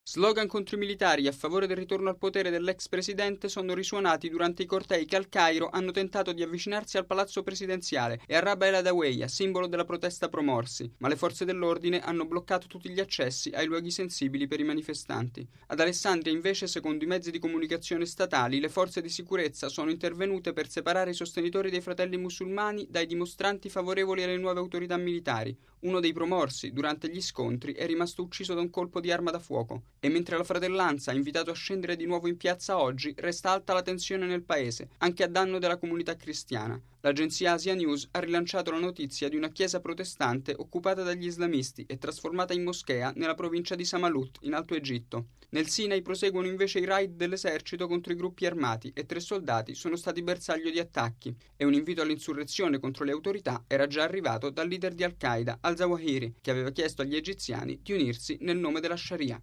Slogan contro i militari e a favore del ritorno al potere dell'ex presidente sono risuonati durante i cortei che al Cairo hanno tentato di avvicinarsi al palazzo presidenziale e a Rabaa el Adawiya, simbolo della protesta promorsi, ma le forze dell'ordine hanno bloccato tutti gli accessi ai luoghi sensibili per i manifestanti. Ad Alessandria, invece, secondo i mezzi di comunicazione statali, le forze di sicurezza sono intervenute per separare i sostenitori dei fratelli musulmani dai dimostranti favorevoli alle nuove autorità militari. Uno dei promorsi, durante gli scontri, è rimasto ucciso da un colpo di arma da fuoco. E mentre la fratellanza ha invitato a scendere di nuovo in piazza oggi, resta alta la tensione nel paese, anche a danno della comunità cristiana. L'agenzia Asia News ha rilanciato la notizia di una chiesa protestante occupata dagli islamisti e trasformata in moschea nella provincia di Samalut, in Alto Egitto. Nel Sinai proseguono invece i raid dell'esercito contro i gruppi armati e 3 soldati sono stati bersaglio di attacchi. E un invito all'insurrezione contro le autorità era già arrivato dal leader di Al-Qaeda, al-Zawahiri, che aveva chiesto agli egiziani di unirsi nel nome della Sharia.